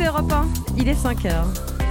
écoutez Europe 1, il est 5h.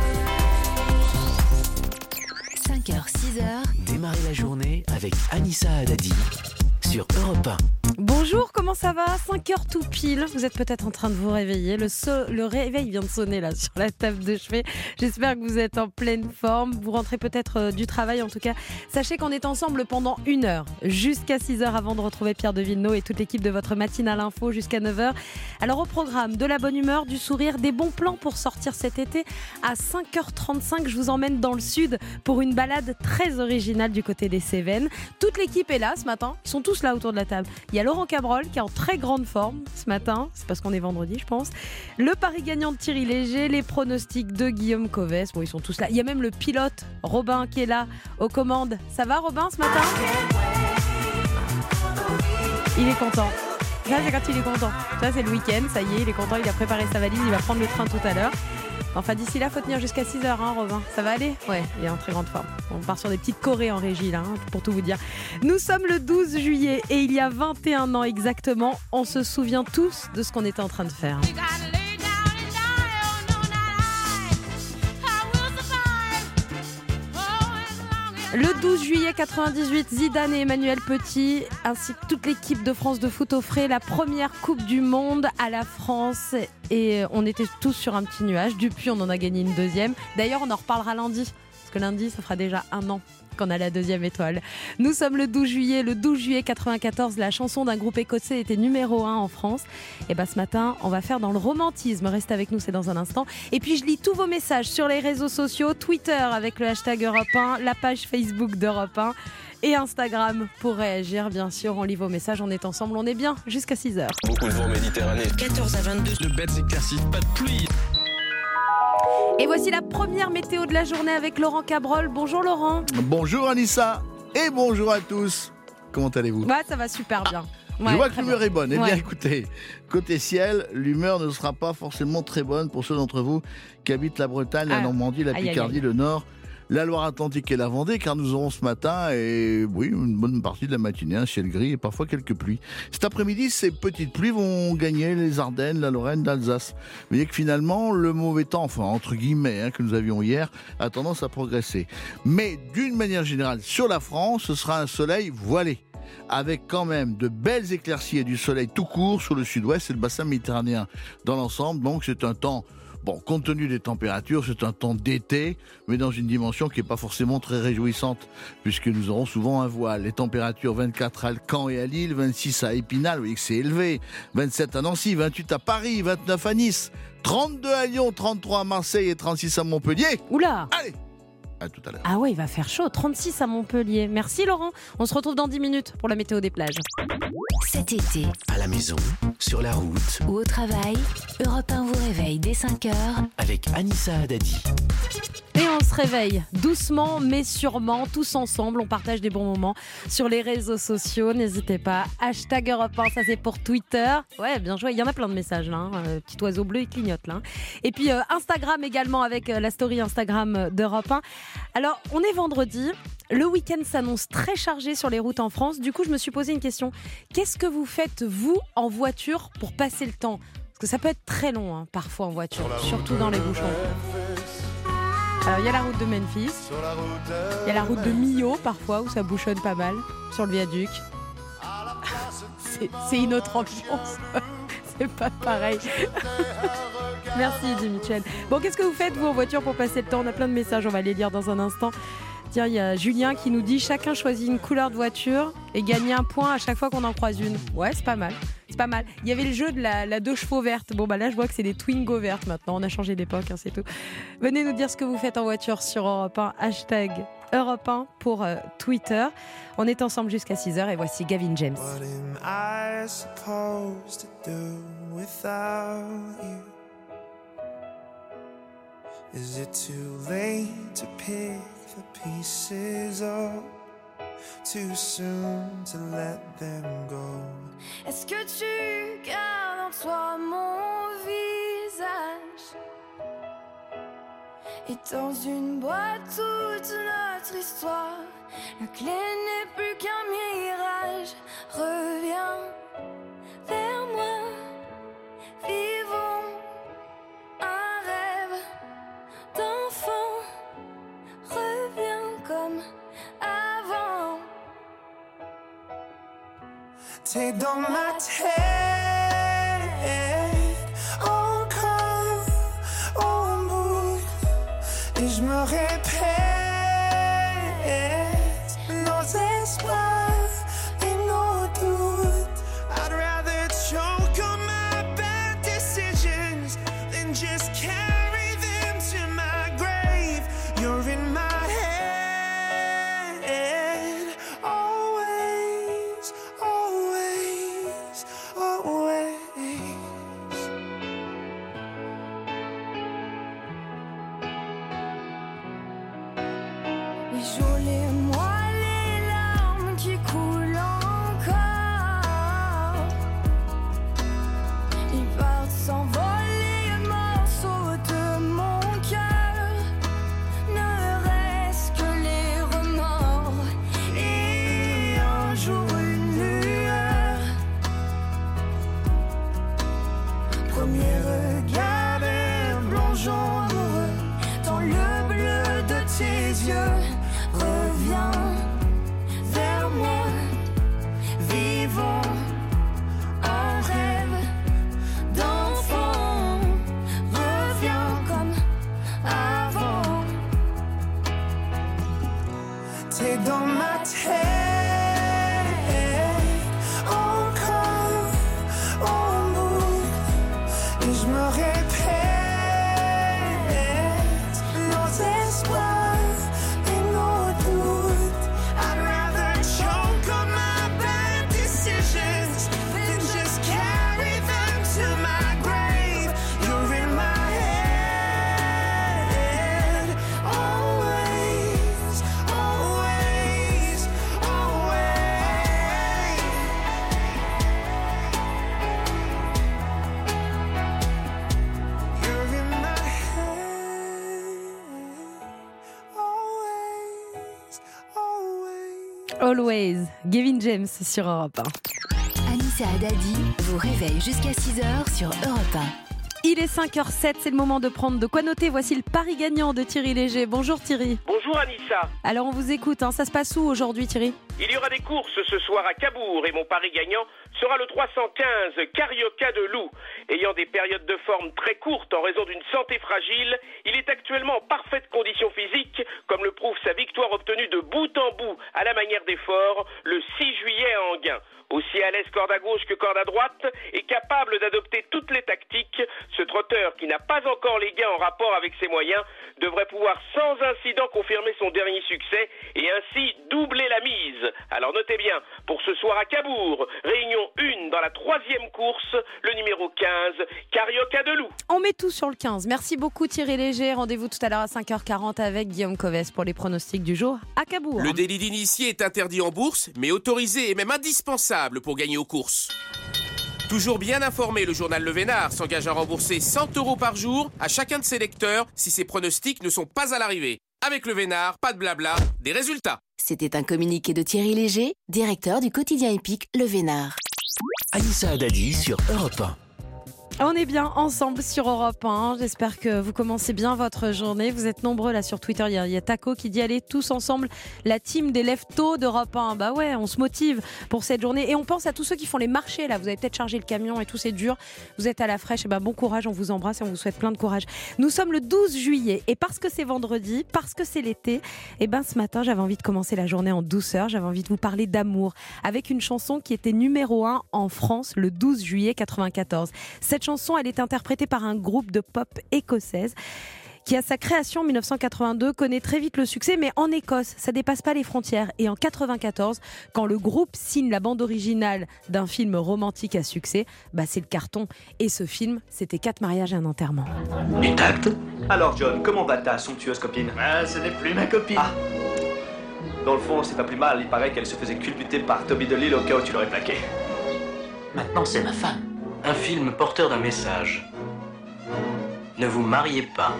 5h, 6h. Démarrez la journée avec Anissa Haddadi sur Europe 1. Bonjour, comment ça va ? 5h tout pile. Vous êtes peut-être en train de vous réveiller. Le réveil vient de sonner là sur la table de chevet. J'espère que vous êtes en pleine forme. Vous rentrez peut-être du travail. En tout cas, sachez qu'on est ensemble pendant 1 heure, jusqu'à 6h avant de retrouver Pierre de Villeneuve et toute l'équipe de votre matinale info jusqu'à 9h. Alors au programme, de la bonne humeur, du sourire, des bons plans pour sortir cet été. À 5h35, je vous emmène dans le sud pour une balade très originale du côté des Cévennes. Toute l'équipe est là ce matin. Ils sont tous là autour de la table. Il y a Laurent Cabrol qui est en très grande forme ce matin, c'est parce qu'on est vendredi je pense. Le pari gagnant de Thierry Léger, les pronostics de Guillaume Covès, bon ils sont tous là. Il y a même le pilote Robin qui est là aux commandes. Ça va Robin ce matin ? Il est content. Ça c'est quand il est content. Ça c'est le week-end, ça y est, il est content, il a préparé sa valise, il va prendre le train tout à l'heure. Enfin d'ici là, faut tenir jusqu'à 6h, hein, Robin. Ça va aller ? Ouais, il est en très grande forme. On part sur des petites chorés en régie, là, hein, pour tout vous dire. Nous sommes le 12 juillet et il y a 21 ans exactement, on se souvient tous de ce qu'on était en train de faire. Le 12 juillet 98, Zidane et Emmanuel Petit, ainsi que toute l'équipe de France de foot offraient la première Coupe du Monde à la France. Et on était tous sur un petit nuage. Depuis, on en a gagné une deuxième. D'ailleurs, on en reparlera lundi. Parce que lundi, ça fera déjà 1 an qu'on a la deuxième étoile. Nous sommes le 12 juillet. Le 12 juillet 94, la chanson d'un groupe écossais était numéro 1 en France. Et ce matin, on va faire dans le romantisme. Restez avec nous, c'est dans un instant. Et puis, je lis tous vos messages sur les réseaux sociaux. Twitter avec le hashtag Europe 1, la page Facebook d'Europe 1 et Instagram pour réagir. Bien sûr, on lit vos messages. On est ensemble, on est bien jusqu'à 6h. Beaucoup de vent méditerranéen. 14 à 22. De belles éclaircies, pas de pluie. Et voici la première météo de la journée avec Laurent Cabrol. Bonjour Laurent. Bonjour Anissa et bonjour à tous. Comment allez-vous ? Ouais, ça va super bien. Je vois que l'humeur bien. est bonne. Eh bien Ouais. écoutez, côté ciel, l'humeur ne sera pas forcément très bonne pour ceux d'entre vous qui habitent la Bretagne, la Normandie, la Picardie, le Nord, la Loire-Atlantique et la Vendée, car nous aurons ce matin, et oui, une bonne partie de la matinée, un ciel gris et parfois quelques pluies. Cet après-midi, ces petites pluies vont gagner les Ardennes, la Lorraine, l'Alsace. Vous voyez que finalement, le mauvais temps, enfin entre guillemets, que nous avions hier, a tendance à progresser. Mais d'une manière générale, sur la France, ce sera un soleil voilé, avec quand même de belles éclaircies et du soleil tout court sur le sud-ouest et le bassin méditerranéen dans l'ensemble. Donc c'est un temps, compte tenu des températures, c'est un temps d'été, mais dans une dimension qui n'est pas forcément très réjouissante, puisque nous aurons souvent un voile. Les températures 24 à Caen et à Lille, 26 à Épinal, vous voyez que c'est élevé, 27 à Nancy, 28 à Paris, 29 à Nice, 32 à Lyon, 33 à Marseille et 36 à Montpellier. Oula. Allez, à tout à l'heure. Ah ouais, il va faire chaud. 36 à Montpellier. Merci Laurent. On se retrouve dans 10 minutes pour la météo des plages. Cet été, À la maison, sur la route, ou au travail, Europe 1 vous réveille dès 5h. avec Anissa Haddadi. Et on se réveille doucement mais sûrement, tous ensemble. On partage des bons moments sur les réseaux sociaux. N'hésitez pas. Hashtag Europe 1, ça c'est pour Twitter. Ouais, bien joué. Il y en a plein de messages là. Petit oiseau bleu, il clignote là. Et puis Instagram également avec la story Instagram d'Europe 1. Alors, on est vendredi. Le week-end s'annonce très chargé sur les routes en France. Du coup, je me suis posé une question. Qu'est-ce que vous faites, vous, en voiture pour passer le temps ? Parce que ça peut être très long, parfois en voiture, surtout dans les bouchons. Alors, il y a la route de Memphis, il y a la route de Millau, parfois, où ça bouchonne pas mal, sur le viaduc. C'est une autre ambiance. C'est pas pareil. Merci, dit Michel. Bon, qu'est-ce que vous faites, vous, en voiture, pour passer le temps ? On a plein de messages, on va les lire dans un instant. Tiens, il y a Julien qui nous dit « Chacun choisit une couleur de voiture et gagne un point à chaque fois qu'on en croise une. » Ouais, c'est pas mal. C'est pas mal. Il y avait le jeu de la 2 chevaux verte. Bon, là, je vois que c'est des Twingo vertes maintenant. On a changé d'époque, c'est tout. Venez nous dire ce que vous faites en voiture sur Europe 1. Hashtag Europe 1 pour Twitter. On est ensemble jusqu'à 6h et voici Gavin James. What am I supposed to do without you? Is it too late to pick the pieces up? Too soon to let them go? Est-ce que tu gardes en toi mon visage? Et dans une boîte toute notre histoire, la clé n'est plus qu'un mirage. Reviens vers moi, vivons un T'es dans ma tête, encore en boucle, et je me répète nos espoirs et nos doutes. I'd rather choke on my bad decisions than just carry them to my grave. You're in my head, always, always, always. Et j'oublie-moi les larmes qui coulent encore. Ils partent s'envoler, morceaux de mon cœur. Ne reste que les remords et un jour une lueur. Premier regard d'un plongeon amoureux dans le bleu de tes yeux. Reviens vers moi, vivons un rêve d'enfant. Reviens comme avant. T'es dans ma tête, encore en boucle, et je me répète nos espoirs et nos doutes. I'd rather choke on my bad decisions than just carry them to my grave. You're in my head, always, always, always. You're in my head, always, always. Always, Gavin James sur Europe 1. Anissa Haddadi vous réveille jusqu'à 6h sur Europe 1. Il est 5h07, c'est le moment de prendre de quoi noter. Voici le pari gagnant de Thierry Léger. Bonjour Thierry. Bonjour Anissa. Alors on vous écoute, ça se passe où aujourd'hui Thierry? Il y aura des courses ce soir à Cabourg et mon pari gagnant sera le 315 Carioca de Loup. Ayant des périodes de forme très courtes en raison d'une santé fragile, il est actuellement en parfaite condition physique, comme le prouve sa victoire obtenue de bout en bout à la manière d'effort le 6 juillet à Enghien. Aussi à l'aise corde à gauche que corde à droite et capable d'adopter toutes les tactiques, ce trotteur qui n'a pas encore les gains en rapport avec ses moyens devrait pouvoir sans incident confirmer son dernier succès et ainsi doubler la mise. Alors notez bien, pour ce soir à Cabourg, réunion 1 dans la 3e course, le numéro 15, Carioca de Loup. On met tout sur le 15. Merci beaucoup Thierry Léger. Rendez-vous tout à l'heure à 5h40 avec Guillaume Coves pour les pronostics du jour à Cabourg. Le délit d'initié est interdit en bourse, mais autorisé et même indispensable pour gagner aux courses. Toujours bien informé, le journal Le Vénard s'engage à rembourser 100 € par jour à chacun de ses lecteurs si ses pronostics ne sont pas à l'arrivée. Avec Le Vénard, pas de blabla, des résultats. C'était un communiqué de Thierry Léger, directeur du quotidien épique Le Vénard. Anissa Haddadi sur Europe 1. On est bien ensemble sur Europe 1. J'espère que vous commencez bien votre journée. Vous êtes nombreux là sur Twitter. Il y a Taco qui dit allez tous ensemble, la team des lève-tôt d'Europe 1. Bah ouais, on se motive pour cette journée. Et on pense à tous ceux qui font les marchés là. Vous avez peut-être chargé le camion et tout, c'est dur. Vous êtes à la fraîche. Et ben bon courage, on vous embrasse et on vous souhaite plein de courage. Nous sommes le 12 juillet. Et parce que c'est vendredi, parce que c'est l'été, et ben ce matin, j'avais envie de commencer la journée en douceur. J'avais envie de vous parler d'amour. Avec une chanson qui était numéro 1 en France le 12 juillet 94. Cette chanson, elle est interprétée par un groupe de pop écossaise qui, à sa création en 1982, connaît très vite le succès, mais en Écosse, ça dépasse pas les frontières. Et en 94, quand le groupe signe la bande originale d'un film romantique à succès, bah c'est le carton. Et ce film, c'était 4 mariages et un enterrement. Du tact. Alors John, comment va ta somptueuse copine? Ce n'est plus ma copine. Ah. Dans le fond, c'est pas plus mal, il paraît qu'elle se faisait culbuter par Toby DeLille au cas où tu l'aurais plaqué. Maintenant, c'est ma femme. Un film porteur d'un message. Ne vous mariez pas.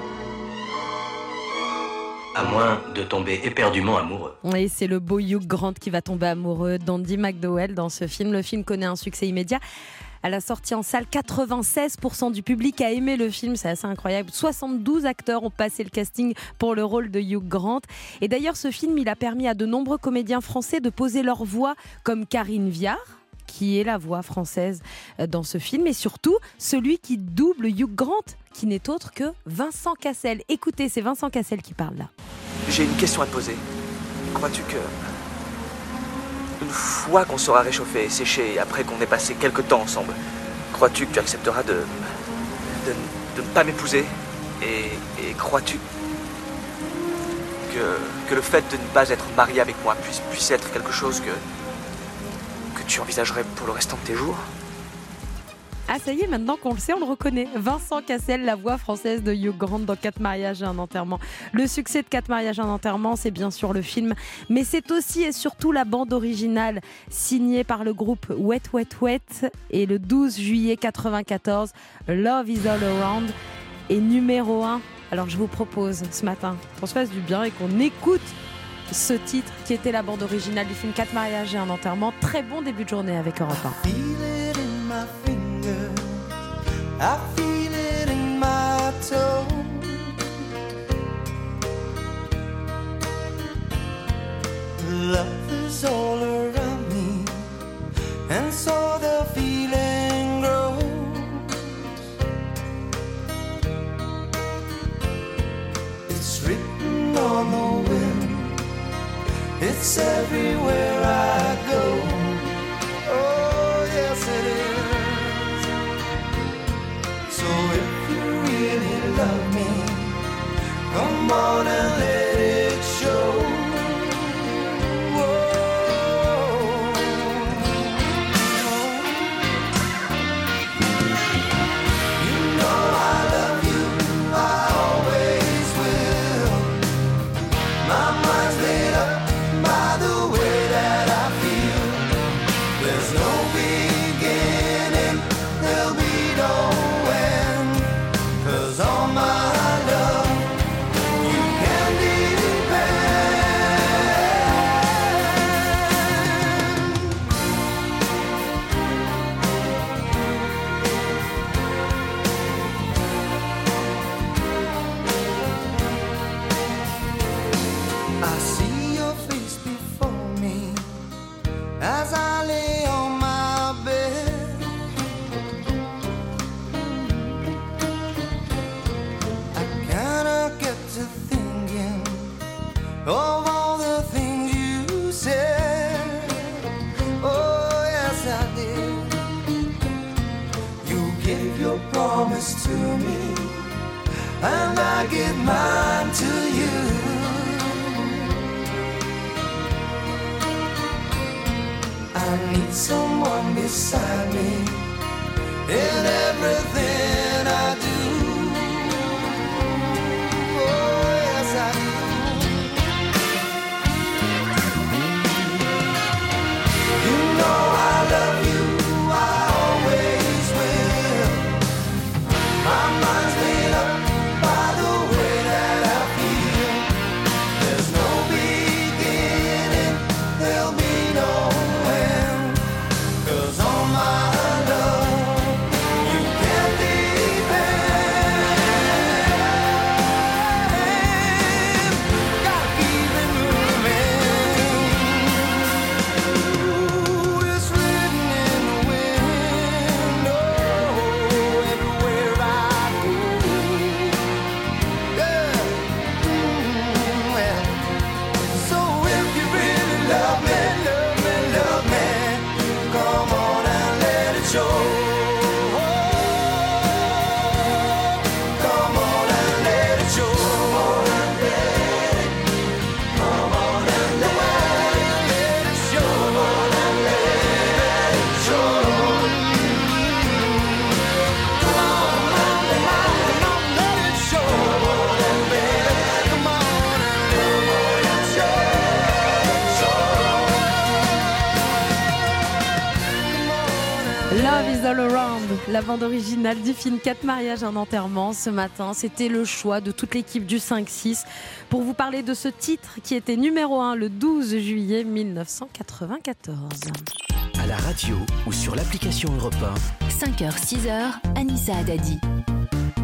À moins de tomber éperdument amoureux. Oui, c'est le beau Hugh Grant qui va tomber amoureux d'Andy McDowell dans ce film. Le film connaît un succès immédiat. À la sortie en salle, 96% du public a aimé le film, c'est assez incroyable. 72 acteurs ont passé le casting pour le rôle de Hugh Grant. Et d'ailleurs, ce film, il a permis à de nombreux comédiens français de poser leur voix, comme Karine Viard, qui est la voix française dans ce film, et surtout celui qui double Hugh Grant, qui n'est autre que Vincent Cassel. Écoutez, c'est Vincent Cassel qui parle là. J'ai une question à te poser. Crois-tu que, une fois qu'on sera réchauffé et séché, et après qu'on ait passé quelques temps ensemble, crois-tu que tu accepteras de ne pas m'épouser? Et crois-tu que le fait de ne pas être marié avec moi puisse être quelque chose que tu envisagerais pour le restant de tes jours? Ah, ça y est, maintenant qu'on le sait, on le reconnaît. Vincent Cassel, la voix française de Hugh Grant dans 4 mariages et un enterrement. Le succès de 4 mariages et un enterrement, c'est bien sûr le film, mais c'est aussi et surtout la bande originale signée par le groupe Wet Wet Wet. Et le 12 juillet 1994, Love is All Around est numéro 1. Alors je vous propose ce matin qu'on se fasse du bien et qu'on écoute ce titre qui était la bande originale du film 4 mariages et un enterrement. Très bon début de journée avec Europe 1. I feel it in my toe. Love is all around me, and so the feeling grows. It's written on the wind, it's everywhere I go. Oh, yes it is. So if you really love me, come on and let it show. You know I love you, I always will. My mind's made up by the way that I feel. There's no beginning, there'll be no all my love, you can depend. I see your face before me as I lay on my bed. Of all the things you said, oh yes I did. You gave your promise to me, and I give mine to you. I need someone beside me in everything I do. All Around, la bande originale du film 4 mariages, un enterrement. Ce matin, c'était le choix de toute l'équipe du 5-6 pour vous parler de ce titre qui était numéro 1 le 12 juillet 1994. À la radio ou sur l'application Europe 1. 5h, 6h, Anissa Haddadi.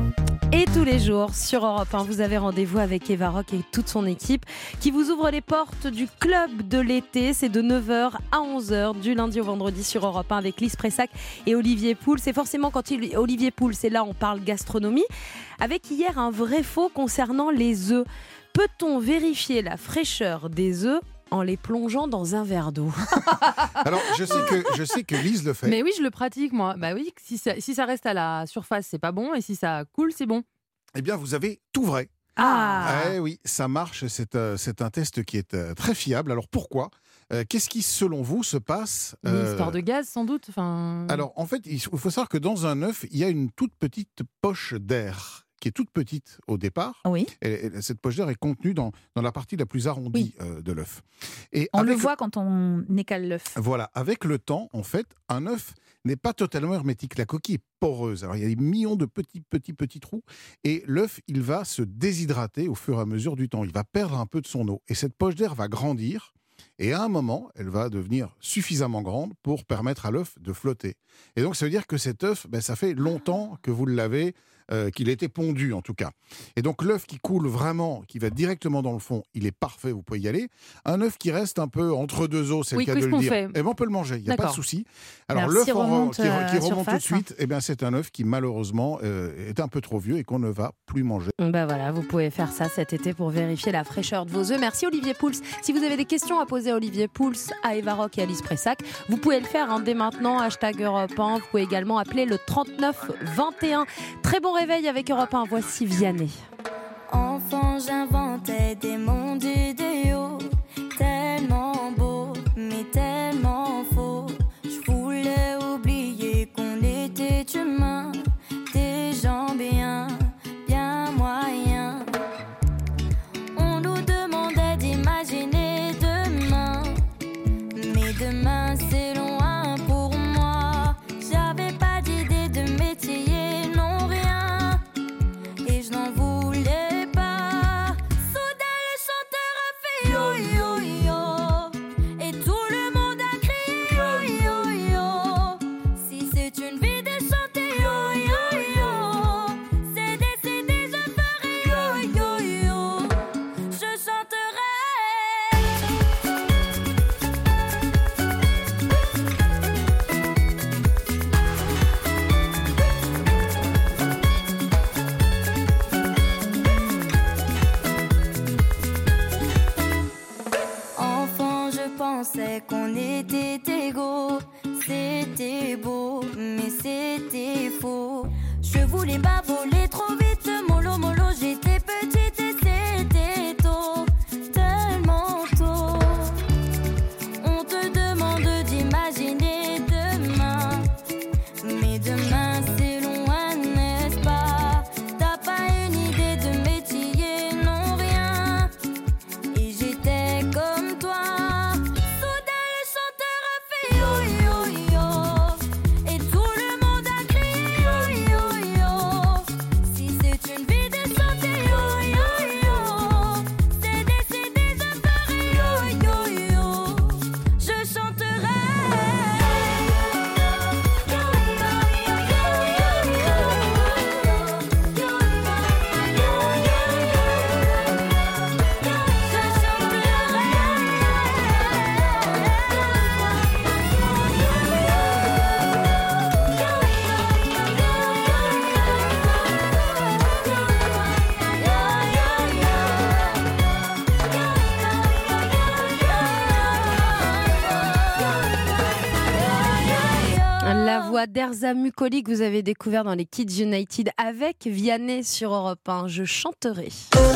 Et tous les jours sur Europe 1, vous avez rendez-vous avec Eva Rock et toute son équipe qui vous ouvre les portes du club de l'été. C'est de 9h à 11h du lundi au vendredi sur Europe 1 avec Lise Pressac et Olivier Pouls. C'est forcément quand Olivier Pouls est là, on parle gastronomie. Avec hier un vrai faux concernant les œufs. Peut-on vérifier la fraîcheur des œufs en les plongeant dans un verre d'eau? Alors, je sais que Lise le fait. Mais oui, je le pratique, moi. Bah oui, si ça reste à la surface, c'est pas bon. Et si ça coule, c'est bon. Eh bien, vous avez tout vrai. Eh oui, ça marche. C'est un test qui est très fiable. Alors, pourquoi ? Qu'est-ce qui, selon vous, se passe Une histoire de gaz, sans doute. Alors, en fait, il faut savoir que dans un œuf, il y a une toute petite poche d'air qui est toute petite au départ. Oui. Et cette poche d'air est contenue dans la partie la plus arrondie de l'œuf. Et on le voit quand on écale l'œuf. Voilà. Avec le temps, en fait, un œuf n'est pas totalement hermétique. La coquille est poreuse. Alors, il y a des millions de petits trous. Et l'œuf, il va se déshydrater au fur et à mesure du temps. Il va perdre un peu de son eau. Et cette poche d'air va grandir. Et à un moment, elle va devenir suffisamment grande pour permettre à l'œuf de flotter. Et donc, ça veut dire que cet œuf, ça fait longtemps que vous l'avez, qu'il a été pondu en tout cas. Et donc, l'œuf qui coule vraiment, qui va directement dans le fond, il est parfait, vous pouvez y aller. Un œuf qui reste un peu entre deux os, c'est le cas de le dire. Eh ben, on peut le manger, il n'y a pas de souci. Alors, l'œuf qui remonte tout de suite, c'est un œuf qui malheureusement est un peu trop vieux et qu'on ne va plus manger. Voilà, vous pouvez faire ça cet été pour vérifier la fraîcheur de vos œufs. Merci Olivier Pouls. Si vous avez des questions à poser à Olivier Pouls, à Eva Rock et à Lise Pressac, vous pouvez le faire dès maintenant, #Europe 1. Vous pouvez également appeler le 39 21. Très bon réveil avec Europe 1. Voici Vianney. Enfant, j'inventais des mondes idéaux, tellement beaux, mais tellement faux. Je voulais oublier qu'on était humains, des gens bien moyens. On nous demandait d'imaginer demain, mais demain c'est loin pour moi. J'avais pas d'idée de métier, non rien, et je n'en voulais pas. Soudain le chanteur a fait yo yo yo, et tout le monde a crié yo yo yo. Si c'est une vie de chanter yo yo yo, c'est décidé, je ferai yo yo yo, je chanterai. Enfant, je pensais qu'on était égaux. C'était beau, mais c'était faux. Je voulais pas voler trop vite. Mollo, j'étais petite et c'était tôt. Tellement tôt. On te demande d'imaginer demain, mais demain c'est loin, n'est-ce pas? T'as pas une idée de métier, non rien, et j'étais comme toi. Soudain le chanteur a fait yo yo yo, et tout le monde a crié yo yo yo. Si c'est une vie de chanter yo yo yo, c'est décidé, je ferai yo yo yo, je chanterai. La voix d'Erza Mukoli que vous avez découvert dans les Kids United avec Vianney sur Europe 1. Je chanterai.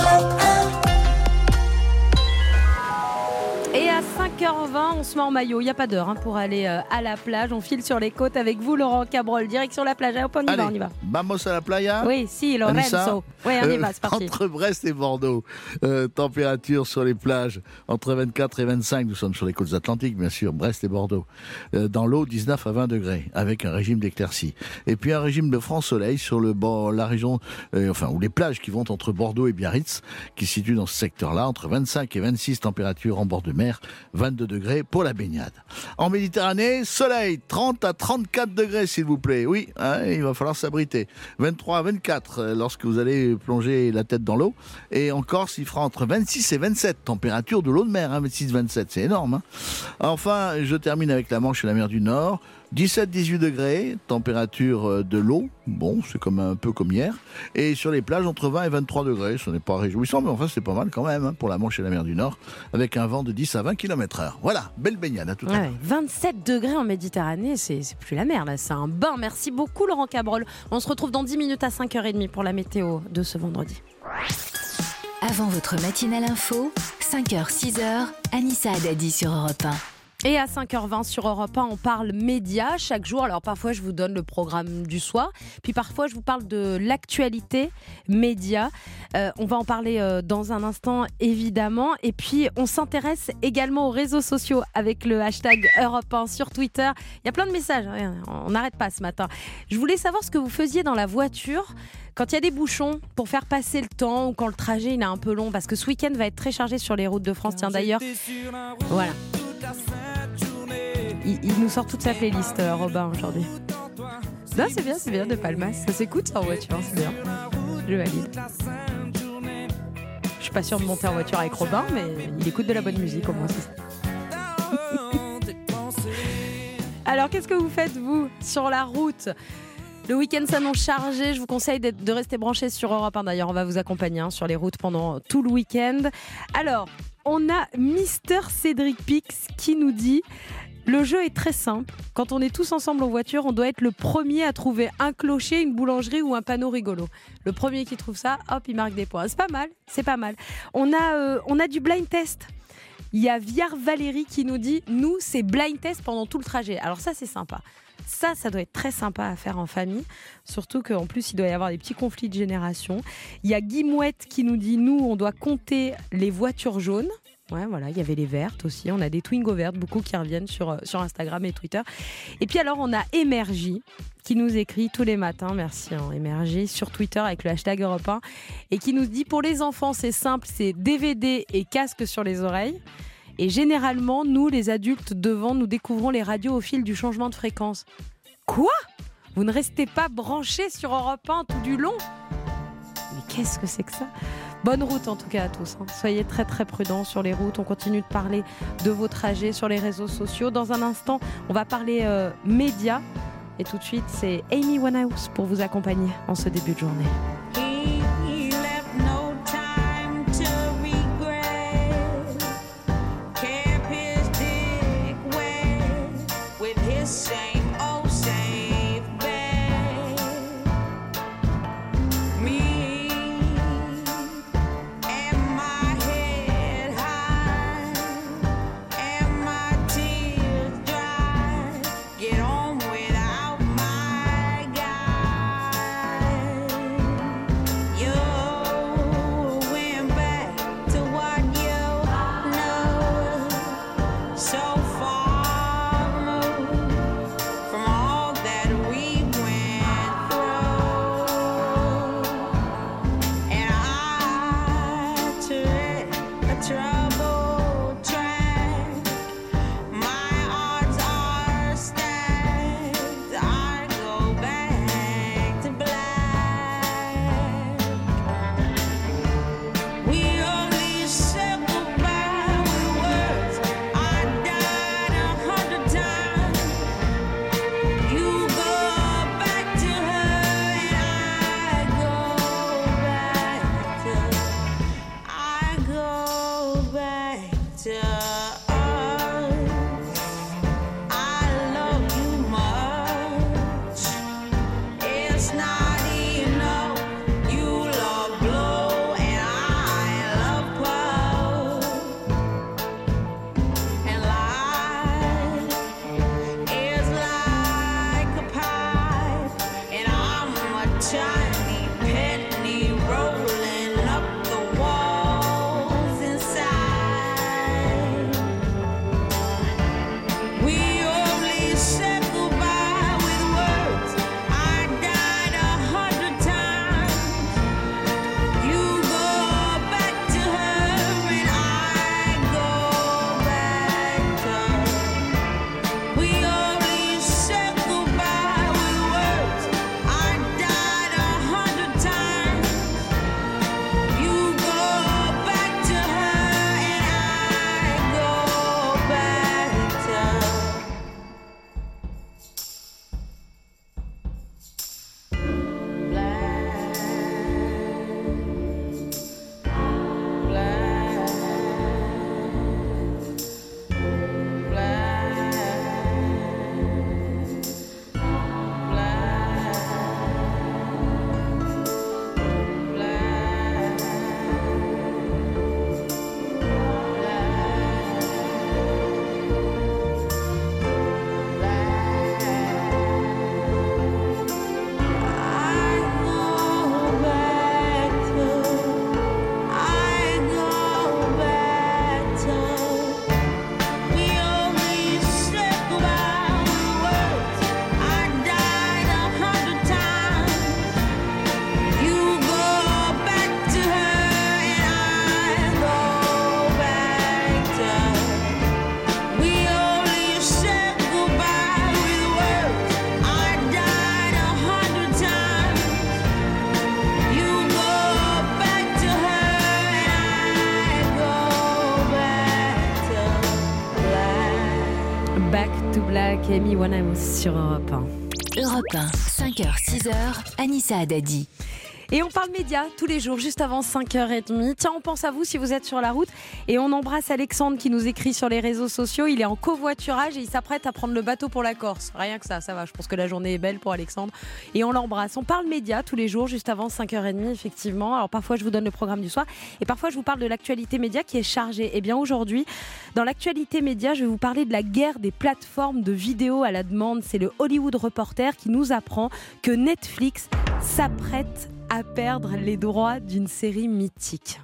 Et à 5h20, on se met en maillot. Il n'y a pas d'heure pour aller à la plage. On file sur les côtes avec vous, Laurent Cabrol. Direction la plage. Allez, on y va. Vamos à la playa. Oui, si, Lorenzo. Oui, on y va, c'est parti. Entre Brest et Bordeaux, température sur les plages entre 24 et 25. Nous sommes sur les côtes atlantiques, bien sûr, Brest et Bordeaux. Dans l'eau, 19 à 20 degrés, avec un régime d'éclaircie. Et puis un régime de franc soleil sur la région, ou les plages qui vont entre Bordeaux et Biarritz, qui se situent dans ce secteur-là, entre 25 et 26 températures en bord de mer. mer, 22 degrés pour la baignade. En Méditerranée, soleil, 30 à 34 degrés s'il vous plaît. Oui, hein, il va falloir s'abriter. 23 à 24 lorsque vous allez plonger la tête dans l'eau. Et en Corse, il fera entre 26 et 27. Température de l'eau de mer, hein, 26-27, c'est énorme. Hein. Enfin, je termine avec la Manche et la mer du Nord. 17-18 degrés, température de l'eau, bon, c'est comme un peu comme hier. Et sur les plages, entre 20 et 23 degrés, ce n'est pas réjouissant, mais enfin, c'est pas mal quand même hein, pour la Manche et la mer du Nord, avec un vent de 10 à 20 km/h. Voilà, belle baignade, à tout à l'heure. 27 degrés en Méditerranée, c'est plus la mer, là, c'est un bain. Merci beaucoup, Laurent Cabrol. On se retrouve dans 10 minutes à 5h30 pour la météo de ce vendredi. Avant votre matinale info, 5h, 6h, Anissa Haddadi sur Europe 1. Et à 5h20 sur Europe 1, on parle médias chaque jour. Alors parfois, je vous donne le programme du soir. Puis parfois, je vous parle de l'actualité médias. On va en parler dans un instant, évidemment. Et puis, on s'intéresse également aux réseaux sociaux avec le hashtag Europe 1 sur Twitter. Il y a plein de messages. On n'arrête pas ce matin. Je voulais savoir ce que vous faisiez dans la voiture quand il y a des bouchons pour faire passer le temps ou quand le trajet il est un peu long. Parce que ce week-end va être très chargé sur les routes de France. Tiens, d'ailleurs, voilà. Il nous sort toute sa playlist, Robin, aujourd'hui. Non, c'est bien de Palmas. Ça s'écoute en voiture, c'est bien. Je valide. Je suis pas sûre de monter en voiture avec Robin, mais il écoute de la bonne musique, au moins, c'est ça. Alors, qu'est-ce que vous faites, vous, sur la route ? Le week-end s'annonce chargé. Je vous conseille de rester branchés sur Europe 1. D'ailleurs, on va vous accompagner sur les routes pendant tout le week-end. Alors, on a Mister Cédric Pix qui nous dit... Le jeu est très simple. Quand on est tous ensemble en voiture, on doit être le premier à trouver un clocher, une boulangerie ou un panneau rigolo. Le premier qui trouve ça, hop, il marque des points. C'est pas mal. On a du blind test. Il y a Viard Valérie qui nous dit, nous, c'est blind test pendant tout le trajet. Alors ça, c'est sympa. Ça doit être très sympa à faire en famille. Surtout qu'en plus, il doit y avoir des petits conflits de génération. Il y a Guy Mouette qui nous dit, nous, on doit compter les voitures jaunes. Ouais, voilà, il y avait les vertes aussi. On a des Twingo vertes, beaucoup qui reviennent sur Instagram et Twitter. Et puis alors, on a Emergy qui nous écrit tous les matins, merci Emergy, sur Twitter avec le hashtag Europe 1, et qui nous dit, pour les enfants, c'est simple, c'est DVD et casque sur les oreilles. Et généralement, nous, les adultes, devant, nous découvrons les radios au fil du changement de fréquence. Quoi ? Vous ne restez pas branchés sur Europe 1 tout du long ? Mais qu'est-ce que c'est que ça ? Bonne route en tout cas à tous. Soyez très très prudents sur les routes. On continue de parler de vos trajets sur les réseaux sociaux. Dans un instant, on va parler médias. Et tout de suite, c'est Amy Winehouse pour vous accompagner en ce début de journée. Amy Winehouse sur Europe 1. Europe 1, 5h, 6h, Anissa Haddadi. Et on parle médias tous les jours, juste avant 5h30. Tiens, on pense à vous si vous êtes sur la route. Et on embrasse Alexandre qui nous écrit sur les réseaux sociaux. Il est en covoiturage et il s'apprête à prendre le bateau pour la Corse. Rien que ça va. Je pense que la journée est belle pour Alexandre. Et on l'embrasse. On parle médias tous les jours, juste avant 5h30, effectivement. Alors parfois, je vous donne le programme du soir. Et parfois, je vous parle de l'actualité média qui est chargée. Et bien aujourd'hui, dans l'actualité média, je vais vous parler de la guerre des plateformes de vidéos à la demande. C'est le Hollywood Reporter qui nous apprend que Netflix s'apprête à perdre les droits d'une série mythique.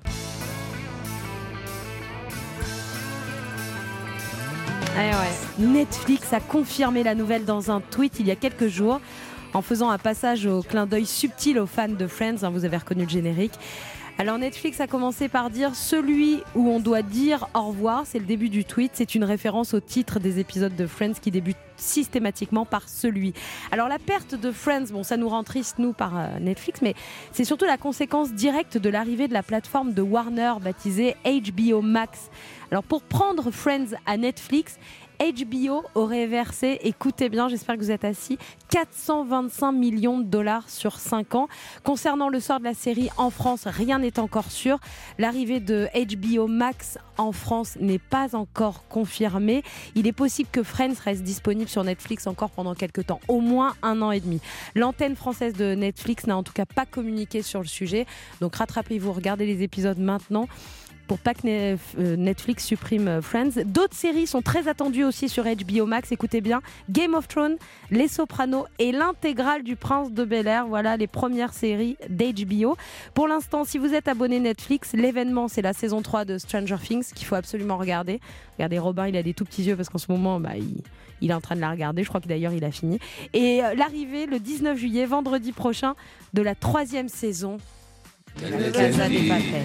Netflix a confirmé la nouvelle dans un tweet il y a quelques jours en faisant un passage au clin d'œil subtil aux fans de Friends. Vous avez reconnu le générique. Alors Netflix a commencé par dire « Celui où on doit dire au revoir », c'est le début du tweet, c'est une référence au titre des épisodes de Friends qui débutent systématiquement par celui. Alors la perte de Friends, ça nous rend triste nous par Netflix, mais c'est surtout la conséquence directe de l'arrivée de la plateforme de Warner baptisée HBO Max. Alors pour prendre Friends à Netflix, HBO aurait versé, écoutez bien, j'espère que vous êtes assis, 425 millions de dollars sur 5 ans. Concernant le sort de la série en France, rien n'est encore sûr. L'arrivée de HBO Max en France n'est pas encore confirmée. Il est possible que Friends reste disponible sur Netflix encore pendant quelques temps, au moins 1 an et demi. L'antenne française de Netflix n'a en tout cas pas communiqué sur le sujet. Donc rattrapez-vous, regardez les épisodes maintenant pour pas que Netflix supprime Friends. D'autres séries sont très attendues aussi sur HBO Max. Écoutez bien, Game of Thrones, Les Sopranos et l'intégrale du Prince de Bel-Air. Voilà les premières séries d'HBO. Pour l'instant, si vous êtes abonné Netflix, l'événement, c'est la saison 3 de Stranger Things qu'il faut absolument regarder. Regardez, Robin, il a des tout petits yeux parce qu'en ce moment, il est en train de la regarder. Je crois que d'ailleurs, il a fini. Et l'arrivée, le 19 juillet, vendredi prochain, de la 3e saison de Casa de Papel.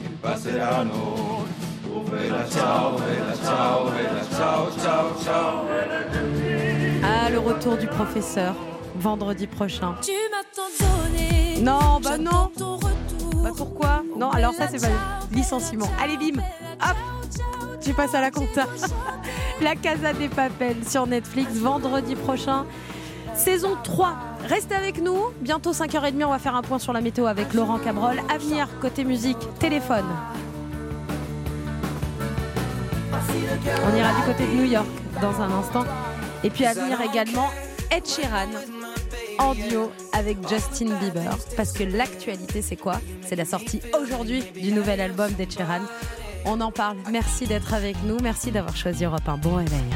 Ah, le retour du professeur, vendredi prochain. Tu m'as tant donné. Non, non. Pourquoi ? Non, alors ça, c'est pas le licenciement. Allez, bim, hop, tu passes à la compta. La Casa de Papel sur Netflix, vendredi prochain. Saison 3. Restez avec nous. Bientôt 5h30, on va faire un point sur la météo avec Laurent Cabrol. À venir, côté musique, téléphone. On ira du côté de New York dans un instant. Et puis à venir également, Ed Sheeran en duo avec Justin Bieber. Parce que l'actualité, c'est quoi ? C'est la sortie aujourd'hui du nouvel album d'Ed Sheeran. On en parle. Merci d'être avec nous. Merci d'avoir choisi Europe 1. Bon réveil.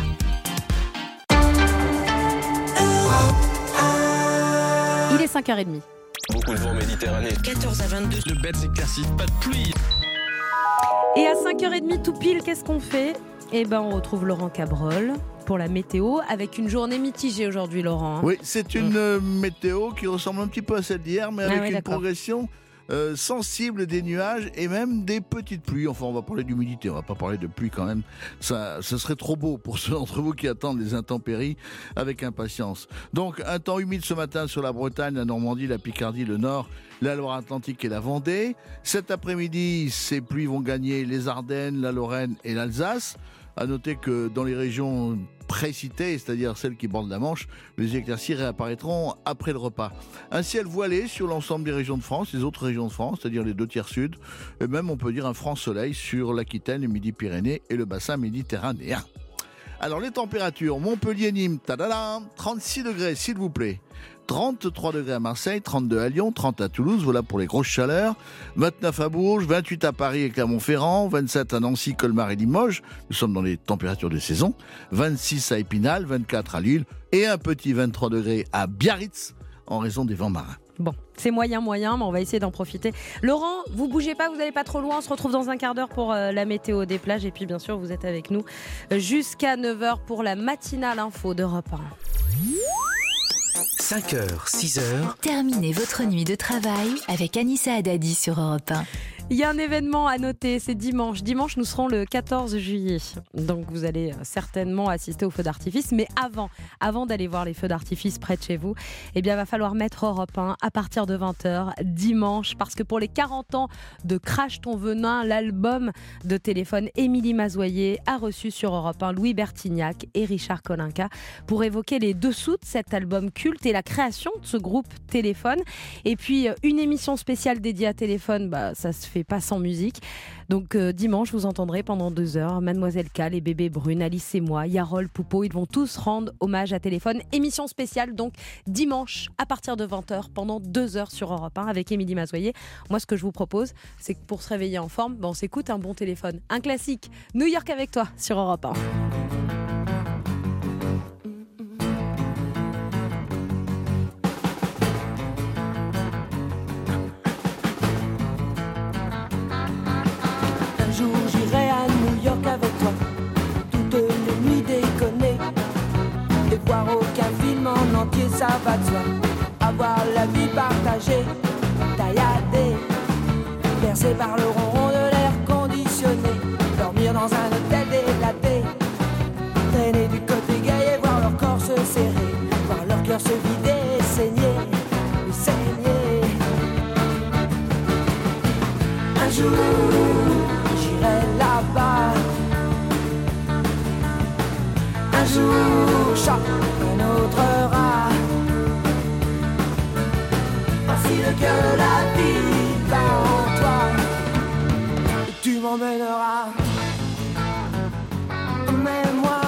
Il est 5h30. Beaucoup de vent méditerranéen. 14 à 22. Le bête s'éclaircit, pas de pluie. Et à 5h30 tout pile, qu'est-ce qu'on fait ? On retrouve Laurent Cabrol pour la météo avec une journée mitigée aujourd'hui, Laurent. Oui, c'est une météo qui ressemble un petit peu à celle d'hier, mais avec une progression sensible des nuages et même des petites pluies. Enfin, on va parler d'humidité, on va pas parler de pluie quand même. Ce serait trop beau pour ceux d'entre vous qui attendent les intempéries avec impatience. Donc, un temps humide ce matin sur la Bretagne, la Normandie, la Picardie, le Nord, la Loire-Atlantique et la Vendée. Cet après-midi, ces pluies vont gagner les Ardennes, la Lorraine et l'Alsace. À noter que dans les régions précitées, c'est-à-dire celles qui bordent la Manche, les éclaircies réapparaîtront après le repas. Un ciel voilé sur l'ensemble des régions de France, les autres régions de France, c'est-à-dire les 2/3 sud, et même on peut dire un franc soleil sur l'Aquitaine, les Midi-Pyrénées et le bassin méditerranéen. Alors les températures, Montpellier-Nîmes, 36 degrés s'il vous plaît. 33 degrés à Marseille, 32 à Lyon, 30 à Toulouse, voilà pour les grosses chaleurs. 29 à Bourges, 28 à Paris et Clermont-Ferrand, 27 à Nancy, Colmar et Limoges. Nous sommes dans les températures de saison. 26 à Épinal, 24 à Lille et un petit 23 degrés à Biarritz en raison des vents marins. Bon, c'est moyen, mais on va essayer d'en profiter. Laurent, vous bougez pas, vous n'allez pas trop loin. On se retrouve dans un quart d'heure pour la météo des plages. Et puis, bien sûr, vous êtes avec nous jusqu'à 9h pour la matinale info d'Europe 1. 5h, 6h. Terminez votre nuit de travail avec Anissa Haddadi sur Europe 1. Il y a un événement à noter, c'est dimanche. Dimanche, nous serons le 14 juillet. Donc, vous allez certainement assister aux feux d'artifice. Mais avant d'aller voir les feux d'artifice près de chez vous, eh bien, il va falloir mettre Europe 1 à partir de 20h dimanche. Parce que pour les 40 ans de Crache ton venin, l'album de téléphone Émilie Mazoyer a reçu sur Europe 1 Louis Bertignac et Richard Kolinka pour évoquer les dessous de cet album culte et la création de ce groupe Téléphone. Et puis, une émission spéciale dédiée à Téléphone, ça se fait pas sans musique. Donc dimanche, vous entendrez pendant 2 heures Mademoiselle K, les bébés brunes, Alice et moi, Yarol, Poupeau, ils vont tous rendre hommage à Téléphone. Émission spéciale donc dimanche à partir de 20h pendant 2 heures sur Europe 1 avec Émilie Mazoyer. Moi, ce que je vous propose, c'est que pour se réveiller en forme, on s'écoute un bon Téléphone. Un classique, New York avec toi sur Europe 1. Un jour j'irai à New York avec toi, toutes les nuits déconner, et voir aucun film en entier, ça va de soi. Avoir la vie partagée, tailladée, bercée par le ronron de l'air conditionné, dormir dans un hôtel délaté, traîner du côté gay et voir leur corps se serrer, voir leur cœur se vider et saigner. Un jour j'irai là-bas, un jour choc un autre rat. Voici le cœur de la vie bat en toi, et tu m'emmèneras. Emmène-moi.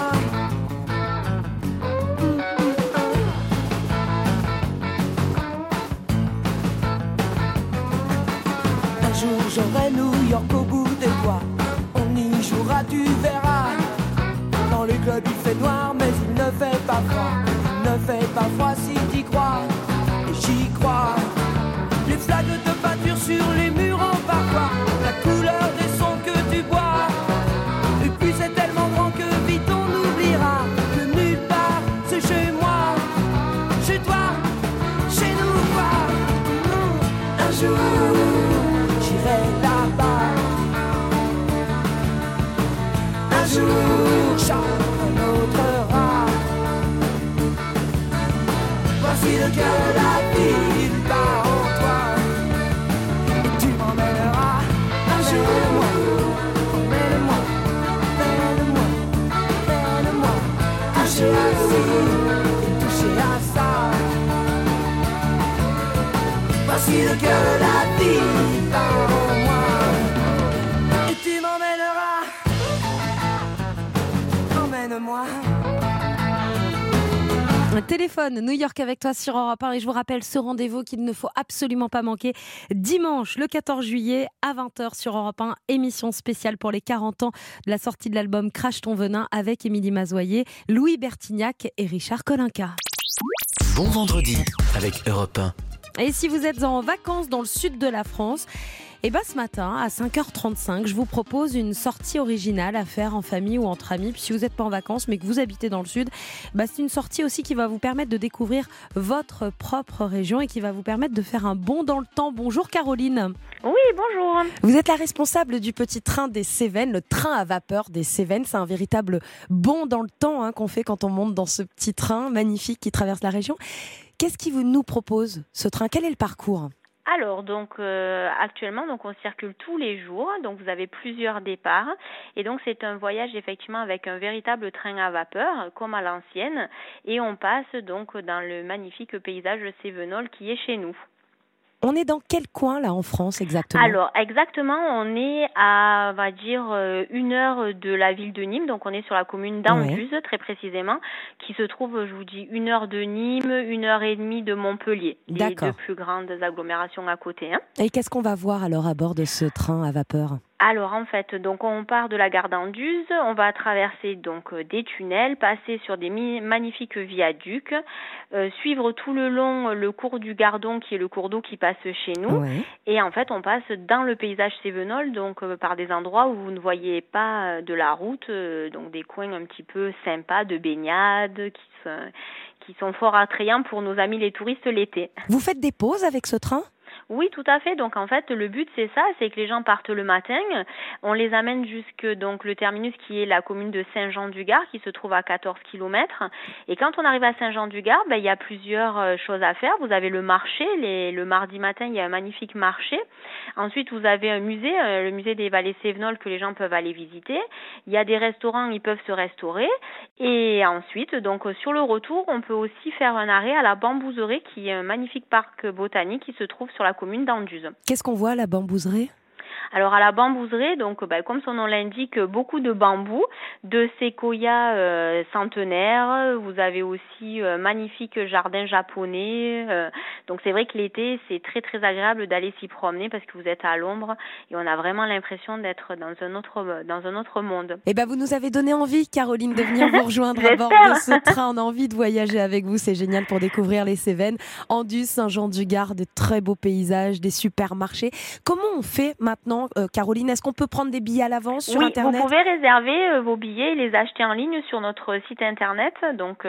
Un jour j'aurai New York au bout des doigts, on y jouera, tu verras. Dans les clubs il fait noir mais il ne fait pas froid, il ne fait pas froid si t'y crois, et j'y crois. Les flaques de peinture sur les murs en parfois, la couleur des sons que tu bois. Et puis c'est tellement grand que vite on oubliera que nulle part c'est chez moi, chez toi, chez nous quoi. Un jour j'irai là-bas, un jour chante un autre rat. Voici le cœur de la vie, il bat en toi, et tu m'emmèneras un jour. Emmène-moi, emmène-moi, emmène-moi, toucher à ci et toucher à ça. Voici le cœur de la vie, il bat en moi, et tu m'emmèneras. Emmène-moi. Un téléphone, New York avec toi sur Europe 1. Et je vous rappelle ce rendez-vous qu'il ne faut absolument pas manquer. Dimanche, le 14 juillet, à 20h sur Europe 1. Émission spéciale pour les 40 ans de la sortie de l'album Crache ton venin avec Émilie Mazoyer, Louis Bertignac et Richard Kolinka. Bon vendredi avec Europe 1. Et si vous êtes en vacances dans le sud de la France, ce matin, à 5h35, je vous propose une sortie originale à faire en famille ou entre amis. Puis si vous n'êtes pas en vacances, mais que vous habitez dans le sud, c'est une sortie aussi qui va vous permettre de découvrir votre propre région et qui va vous permettre de faire un bond dans le temps. Bonjour Caroline. Oui, bonjour. Vous êtes la responsable du petit train des Cévennes, le train à vapeur des Cévennes. C'est un véritable bond dans le temps qu'on fait quand on monte dans ce petit train magnifique qui traverse la région. Qu'est-ce qui nous propose ce train ? Quel est le parcours ? Alors, actuellement, on circule tous les jours. Donc, vous avez plusieurs départs. Et donc, c'est un voyage, effectivement, avec un véritable train à vapeur, comme à l'ancienne. Et on passe, donc, dans le magnifique paysage cévenol qui est chez nous. On est dans quel coin, là, en France, exactement ? Alors, exactement, on est à, on va dire, 1 heure de la ville de Nîmes. Donc, on est sur la commune d'Anduze, très précisément, qui se trouve, je vous dis, 1 heure de Nîmes, 1 heure et demie de Montpellier. Les deux plus grandes agglomérations à côté. Et qu'est-ce qu'on va voir, alors, à bord de ce train à vapeur ? Alors en fait, donc on part de la gare d'Anduze, on va traverser donc des tunnels, passer sur des magnifiques viaducs, suivre tout le long le cours du Gardon qui est le cours d'eau qui passe chez nous, et en fait on passe dans le paysage cévenol, donc par des endroits où vous ne voyez pas de la route, donc des coins un petit peu sympas de baignade qui sont fort attrayants pour nos amis les touristes l'été. Vous faites des pauses avec ce train ? Oui, tout à fait. Donc en fait, le but c'est ça, c'est que les gens partent le matin, on les amène jusque donc le terminus qui est la commune de Saint-Jean-du-Gard qui se trouve à 14 km. Et quand on arrive à Saint-Jean-du-Gard, il y a plusieurs choses à faire. Vous avez le marché, le mardi matin, il y a un magnifique marché. Ensuite, vous avez un musée, le musée des Vallées Cévenols que les gens peuvent aller visiter. Il y a des restaurants, ils peuvent se restaurer. Et ensuite, donc sur le retour, on peut aussi faire un arrêt à la Bambouserie qui est un magnifique parc botanique qui se trouve sur la commune d'Anduze. Qu'est-ce qu'on voit à la Bambouserie ? Alors à la Bambouserie, donc comme son nom l'indique, beaucoup de bambous, de séquoias centenaires. Vous avez aussi magnifique jardin japonais. Donc c'est vrai que l'été, c'est très très agréable d'aller s'y promener parce que vous êtes à l'ombre et on a vraiment l'impression d'être dans un autre monde. Eh ben vous nous avez donné envie, Caroline, de venir vous rejoindre à bord de ce train. On a envie de voyager avec vous, c'est génial pour découvrir les Cévennes. Anduze, Saint-Jean-du-Gard, de très beaux paysages, des supermarchés. Comment on fait maintenant, Caroline? Est-ce qu'on peut prendre des billets à l'avance sur Internet? Vous pouvez réserver vos billets et les acheter en ligne sur notre site internet, donc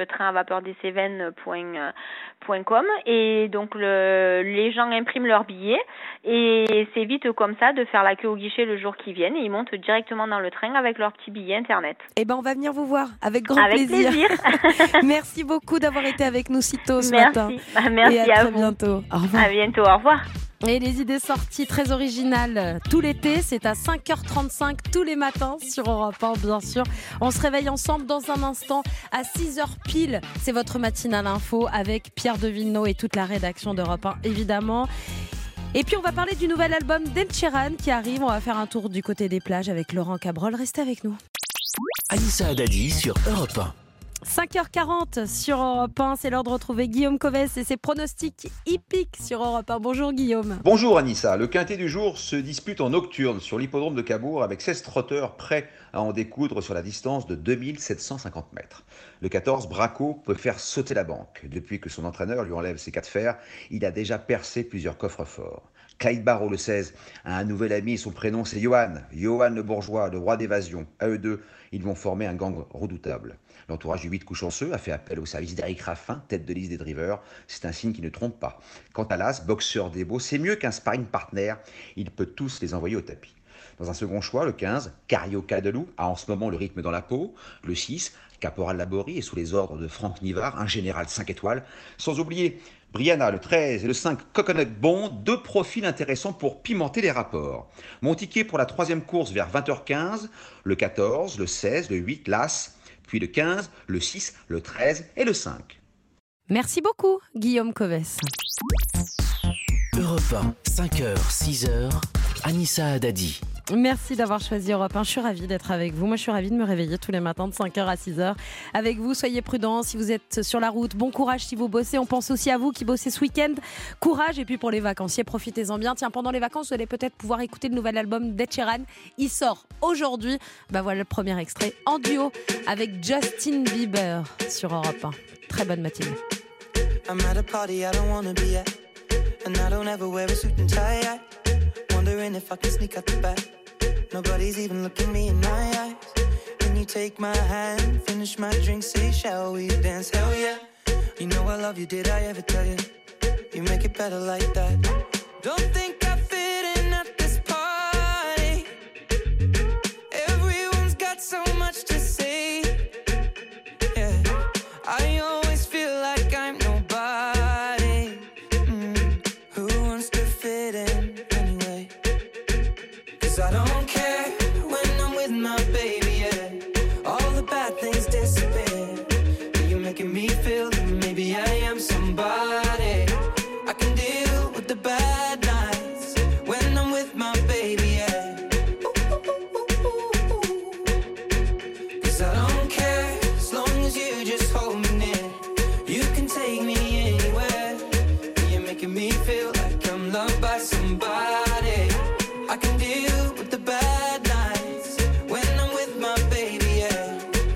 trainavapeurdescévennes.com, et donc les gens impriment leurs billets et c'est vite comme ça de faire la queue au guichet le jour qu'ils viennent et ils montent directement dans le train avec leur petit billet internet. Eh ben on va venir vous voir avec grand plaisir. Merci beaucoup d'avoir été avec nous si tôt ce matin. Merci et à très bientôt. Au revoir. À bientôt, au revoir. Et les idées sorties très originales tout l'été, c'est à 5h35 tous les matins sur Europe 1, bien sûr. On se réveille ensemble dans un instant à 6h pile. C'est votre matinale info avec Pierre de Villeneuve et toute la rédaction d'Europe 1, évidemment. Et puis on va parler du nouvel album d'Ed Sheeran qui arrive. On va faire un tour du côté des plages avec Laurent Cabrol. Restez avec nous. Anissa Haddadi sur Europe 1. 5h40 sur Europe 1, c'est l'heure de retrouver Guillaume Covès et ses pronostics hippiques sur Europe 1. Bonjour Guillaume. Bonjour Anissa, le quintet du jour se dispute en nocturne sur l'hippodrome de Cabourg avec 16 trotteurs prêts à en découdre sur la distance de 2750 mètres. Le 14, Braco, peut faire sauter la banque. Depuis que son entraîneur lui enlève ses 4 fers, il a déjà percé plusieurs coffres forts. Clyde Barrow, le 16, a un nouvel ami, son prénom c'est Johan le bourgeois, le roi d'évasion. À eux deux, ils vont former un gang redoutable. L'entourage du 8 couchanceux a fait appel au service d'Eric Raffin, tête de liste des drivers. C'est un signe qui ne trompe pas. Quant à l'As, boxeur des beaux, c'est mieux qu'un sparring partner. Il peut tous les envoyer au tapis. Dans un second choix, le 15, Carioca de Loup, a en ce moment le rythme dans la peau. Le 6, Caporal Laborie, est sous les ordres de Franck Nivard, un général 5 étoiles. Sans oublier Brianna, le 13 et le 5, Coconut Bond, deux profils intéressants pour pimenter les rapports. Mon ticket pour la troisième course vers 20h15, le 14, le 16, le 8, l'As, puis le 15, le 6, le 13 et le 5. Merci beaucoup, Guillaume Covès. Europe 1, 5h, 6h, Anissa Haddadi. Merci d'avoir choisi Europe 1. Je suis ravie d'être avec vous. Moi, je suis ravie de me réveiller tous les matins de 5h à 6h avec vous. Soyez prudents si vous êtes sur la route. Bon courage si vous bossez. On pense aussi à vous qui bossez ce week-end. Courage. Et puis pour les vacanciers, profitez-en bien. Tiens, pendant les vacances, vous allez peut-être pouvoir écouter le nouvel album d'Ed Sheeran. Il sort aujourd'hui. Voilà le premier extrait en duo avec Justin Bieber sur Europe 1. Très bonne matinée. I'm at a party I don't wanna be at, and I don't ever wear a suit and tie. Wondering if I can sneak out the back. Nobody's even looking me in my eyes. When you take my hand, finish my drink, say shall we dance? Hell yeah. You know I love you, did I ever tell you? You make it better like that. Don't think I fit in at this party. Everyone's got so much to say. Yeah, I always feel like I'm nobody. Who wants to fit in anyway? 'Cause I don't care when I'm with my baby, yeah. All the bad things disappear. You're making me feel that maybe I am somebody. I can deal with the bad nights when I'm with my baby, yeah. 'Cause I don't care as long as you just hold me near. You can take me anywhere. You're making me feel like I'm loved by somebody. I can deal with the bad nights when I'm with my baby, yeah.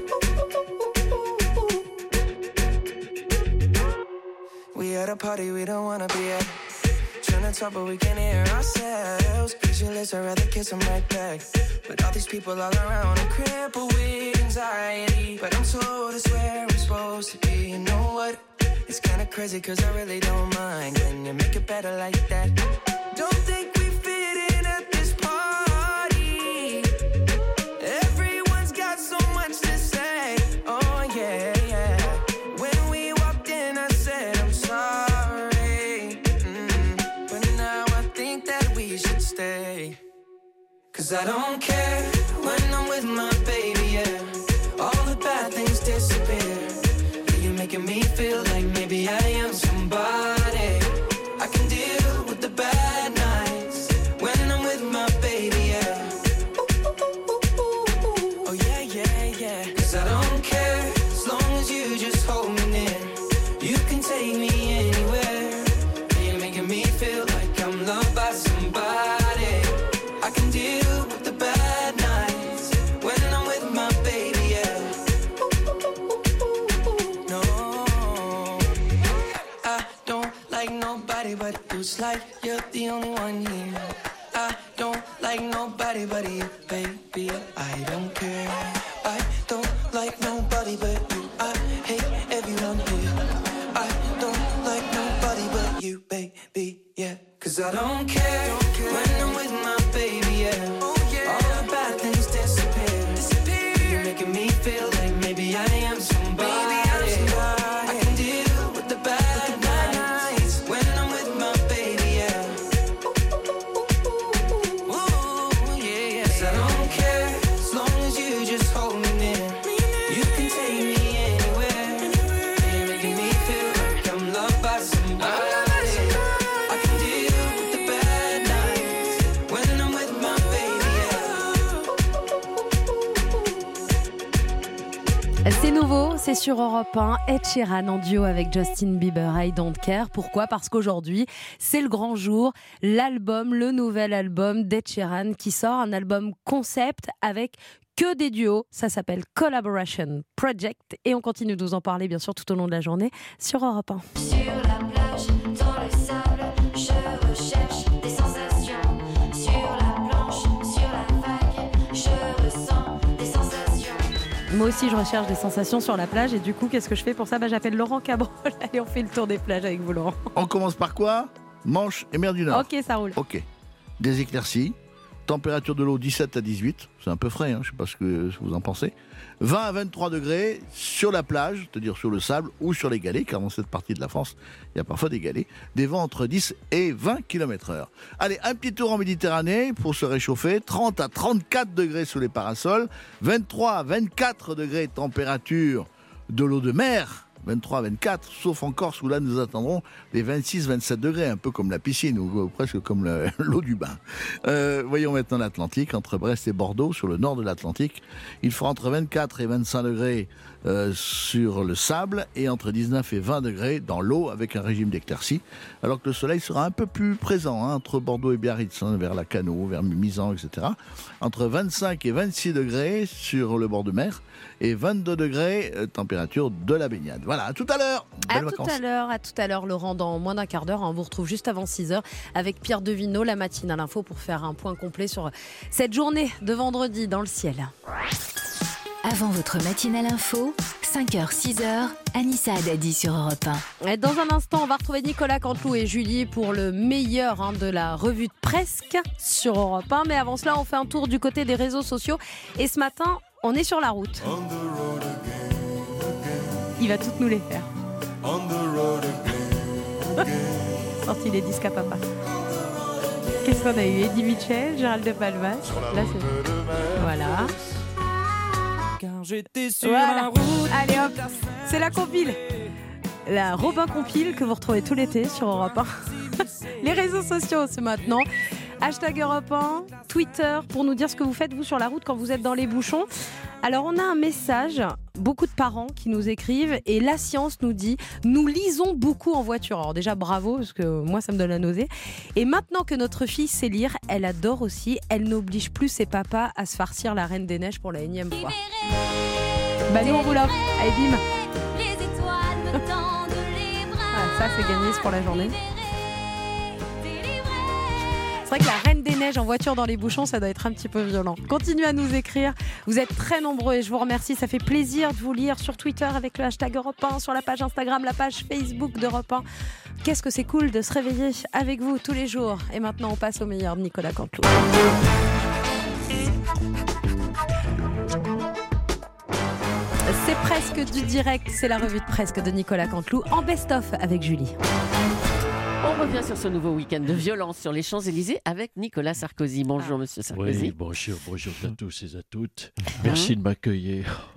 We at a party we don't wanna be at. Trying to talk but we can't hear ourselves. Pictureless, I'd rather kiss them right back. But all these people all around are crippled with anxiety. But I'm told it's where I'm supposed to be. You know what? It's kinda crazy 'cause I really don't mind. Can you make it better like that? 'Cause I don't care when I'm with my baby, yeah. All the bad things disappear. You're making me feel like maybe I am somebody. I can deal with the bad nights when I'm with my baby, yeah. Oh yeah, yeah, yeah. 'Cause I don't care as long as you just hold me near. You can take me anywhere. You're making me feel like I'm loved by somebody. I can deal with the bad nights when I'm with my baby, yeah. No, I don't like nobody but you. It's like you're the only one here. I don't like nobody but you, baby. I don't care. I don't like nobody but you. I hate everyone here. I don't like nobody but you, baby, yeah. 'Cause I don't care when I'm with my baby, yeah. All the bad things disappear. You're making me feel like maybe I am somebody. I can deal with the bad nights when I'm with my baby, yeah. Ooh, yeah, yeah. 'Cause I don't care as long as you just hold me near. You can take me anywhere. You're making me feel like I'm loved by somebody. I can deal with the bad nights when I'm with my baby, yeah. C'est nouveau, c'est sur Europe 1, Ed Sheeran en duo avec Justin Bieber, I Don't Care. Pourquoi ? Parce qu'aujourd'hui, c'est le grand jour, le nouvel album d'Ed Sheeran qui sort, un album concept avec que des duos. Ça s'appelle Collaboration Project et on continue de vous en parler bien sûr tout au long de la journée sur Europe 1. Sur la plage, dans le sable, je recherche des sensations. Sur la planche, sur la vague, je ressens des sensations. Moi aussi, je recherche des sensations sur la plage et du coup, qu'est-ce que je fais pour ça ? J'appelle Laurent Cabrol. Allez, on fait le tour des plages avec vous, Laurent. On commence par quoi ? Manche et mer du Nord. Ok, ça roule. Ok. Des éclaircies. Température de l'eau 17 à 18. C'est un peu frais, hein, je ne sais pas ce que vous en pensez. 20 à 23 degrés sur la plage, c'est-à-dire sur le sable ou sur les galets, car dans cette partie de la France, il y a parfois des galets. Des vents entre 10 et 20 km/h. Allez, un petit tour en Méditerranée pour se réchauffer. 30 à 34 degrés sous les parasols. 23 à 24 degrés température de l'eau de mer. 23 à 24, sauf en Corse où là nous attendrons les 26-27 degrés, un peu comme la piscine ou presque comme l'eau du bain. Voyons maintenant l'Atlantique, entre Brest et Bordeaux, sur le nord de l'Atlantique. Il fera entre 24 et 25 degrés sur le sable et entre 19 et 20 degrés dans l'eau avec un régime d'éclaircie, alors que le soleil sera un peu plus présent entre Bordeaux et Biarritz, vers la Cano, vers Misan, etc. Entre 25 et 26 degrés sur le bord de mer et 22 degrés température de la baignade. Voilà, à tout à l'heure. Belles vacances. À tout à l'heure, Laurent, dans moins d'un quart d'heure. On vous retrouve juste avant 6h avec Pierre Devinot, la matinale info, pour faire un point complet sur cette journée de vendredi dans le ciel. Avant votre matinale info, 5h, 6h, Anissa Haddadi sur Europe 1. Et dans un instant, on va retrouver Nicolas Canteloup et Julie pour le meilleur de la revue de Presque sur Europe 1. Mais avant cela, on fait un tour du côté des réseaux sociaux. Et ce matin, on est sur la route. Il va toutes nous les faire. Sorti les disques à papa. Qu'est-ce qu'on a eu ? Eddie Mitchell, Gérald de Palmas. Là, c'est... Voilà. Car j'étais sur voilà. la route. Allez hop, c'est la compile. La Robin compile que vous retrouvez tout l'été sur Europe 1. Les réseaux sociaux, c'est maintenant. Hashtag Europe 1, Twitter, pour nous dire ce que vous faites, vous, sur la route quand vous êtes dans les bouchons. Alors, on a un message, beaucoup de parents qui nous écrivent, et la science nous dit « Nous lisons beaucoup en voiture ». Alors déjà, bravo, parce que moi, ça me donne la nausée. Et maintenant que notre fille sait lire, elle adore aussi, elle n'oblige plus ses papas à se farcir la Reine des Neiges pour la 1e fois. Bah nous, on vous l'offre. Allez, bim. Voilà, ça, c'est gagné, c'est pour la journée. C'est vrai que la Reine des Neiges en voiture dans les bouchons, ça doit être un petit peu violent. Continuez à nous écrire. Vous êtes très nombreux et je vous remercie. Ça fait plaisir de vous lire sur Twitter avec le hashtag Europe 1, sur la page Instagram, la page Facebook d'Europe 1. Qu'est-ce que c'est cool de se réveiller avec vous tous les jours. Et maintenant, on passe au meilleur de Nicolas Canteloup. C'est presque du direct. C'est la revue de Presque de Nicolas Canteloup en best-of avec Julie. On On revient sur ce nouveau week-end de violence sur les Champs-Élysées avec Nicolas Sarkozy. Bonjour, monsieur Sarkozy. Oui, bonjour à tous et à toutes. Merci de m'accueillir.